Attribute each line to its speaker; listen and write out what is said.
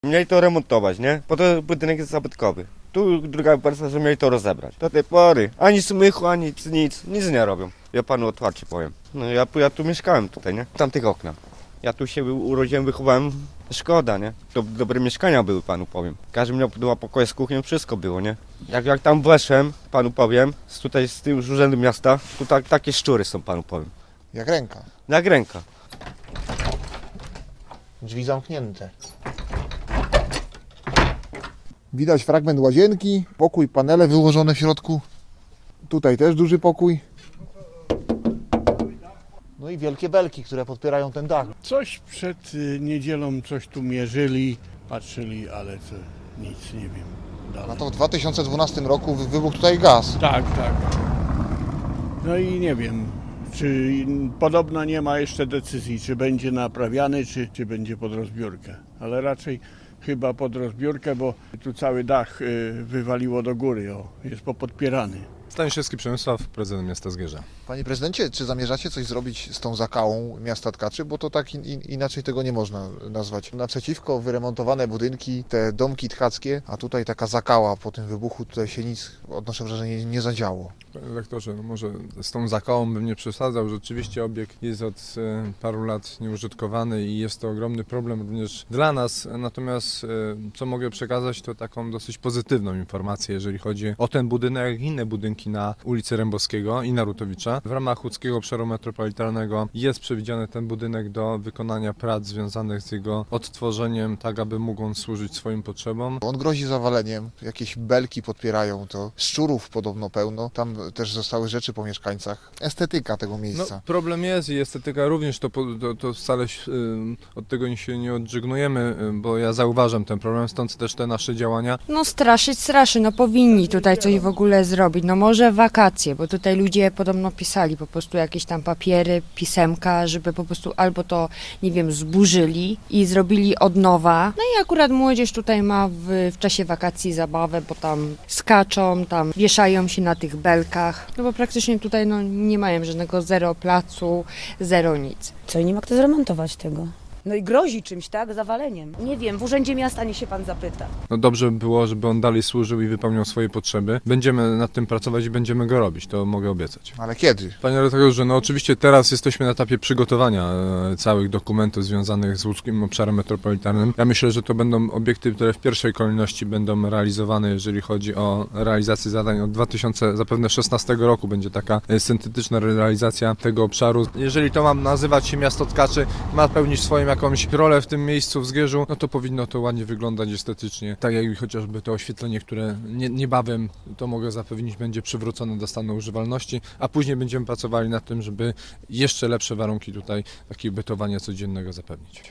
Speaker 1: Mieli to remontować, nie? Po to budynek jest zabytkowy. Tu druga wersja, że mieli to rozebrać. Do tej pory ani smychu, ani nic nie robią. Ja panu otwarcie powiem. No ja tu mieszkałem tutaj, nie? W tamtych oknach. Ja tu się urodziłem, wychowałem. Szkoda, nie? To dobre mieszkania były, panu powiem. Każdy miał dwa pokoje z kuchnią, wszystko było, nie? Jak tam weszłem, panu powiem, z tym urzędu miasta, tu takie szczury są, panu powiem.
Speaker 2: Jak ręka.
Speaker 1: Jak ręka.
Speaker 2: Drzwi zamknięte. Widać fragment łazienki, pokój, panele wyłożone w środku. Tutaj też duży pokój. No i wielkie belki, które podpierają ten dach.
Speaker 3: Coś przed niedzielą coś tu mierzyli, patrzyli, ale to nic nie wiem dalej.
Speaker 2: No to w 2012 roku wybuchł tutaj gaz.
Speaker 3: Tak. No i nie wiem, czy podobno nie ma jeszcze decyzji, czy będzie naprawiany, czy będzie pod rozbiórkę. Ale raczej chyba pod rozbiórkę, bo tu cały dach wywaliło do góry, jest popodpierany.
Speaker 4: Staniszewski Przemysław, prezydent miasta Zgierza.
Speaker 2: Panie prezydencie, czy zamierzacie coś zrobić z tą zakałą miasta Tkaczy? Bo to tak inaczej tego nie można nazwać. Naprzeciwko wyremontowane budynki, te domki tkackie, a tutaj taka zakała po tym wybuchu, tutaj się nic, odnoszę wrażenie, nie zadziało.
Speaker 4: Panie rektorze, no może z tą zakałą bym nie przesadzał. Rzeczywiście obiekt jest od paru lat nieużytkowany i jest to ogromny problem również dla nas. Natomiast co mogę przekazać, to taką dosyć pozytywną informację, jeżeli chodzi o ten budynek, jak i inne budynki na ulicy Rembowskiego i Narutowicza. W ramach łódzkiego obszaru metropolitalnego jest przewidziany ten budynek do wykonania prac związanych z jego odtworzeniem, tak aby mógł on służyć swoim potrzebom.
Speaker 2: On grozi zawaleniem, jakieś belki podpierają to, szczurów podobno pełno, tam też zostały rzeczy po mieszkańcach. Estetyka tego miejsca.
Speaker 4: No, problem jest i estetyka również, to wcale od tego się nie odżegnujemy, bo ja zauważam ten problem, stąd też te nasze działania.
Speaker 5: No straszy, no powinni tutaj coś w ogóle zrobić, no może wakacje, bo tutaj ludzie podobno pisali po prostu jakieś tam papiery, pisemka, żeby po prostu albo to, nie wiem, zburzyli i zrobili od nowa. No i akurat młodzież tutaj ma w czasie wakacji zabawę, bo tam skaczą, tam wieszają się na tych belkach, no bo praktycznie tutaj no nie mają żadnego zero placu, zero nic.
Speaker 6: Co i nie ma kto zremontować tego. No i grozi czymś, tak? Zawaleniem. Nie wiem, w urzędzie miasta niech się pan zapyta.
Speaker 4: No dobrze by było, żeby on dalej służył i wypełniał swoje potrzeby. Będziemy nad tym pracować i będziemy go robić, to mogę obiecać.
Speaker 2: Ale kiedy?
Speaker 4: Panie redaktorze, no oczywiście teraz jesteśmy na etapie przygotowania całych dokumentów związanych z łódzkim obszarem metropolitalnym. Ja myślę, że to będą obiekty, które w pierwszej kolejności będą realizowane, jeżeli chodzi o realizację zadań od 2016 roku. Będzie taka syntetyczna realizacja tego obszaru. Jeżeli to ma nazywać się miasto Tkaczy, ma pełnić swoją jakąś rolę w tym miejscu w Zgierzu, no to powinno to ładnie wyglądać estetycznie. Tak jak chociażby to oświetlenie, które niebawem, to mogę zapewnić, będzie przywrócone do stanu używalności, a później będziemy pracowali nad tym, żeby jeszcze lepsze warunki tutaj takiego bytowania codziennego zapewnić.